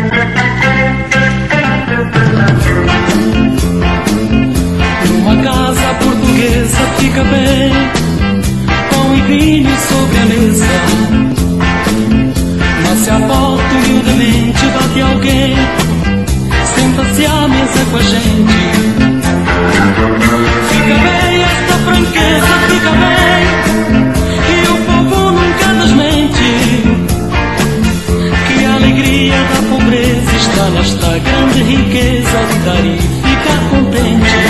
Numa casa portuguesa fica bem, pão e vinho sobre a mesa. Mas se a porta humildemente bate alguém, senta-se à mesa com a gente. Fica bem esta franqueza, fica bem, e o povo nunca desmente que a alegria da pobreza está nesta grande riqueza de dar e ficar contente.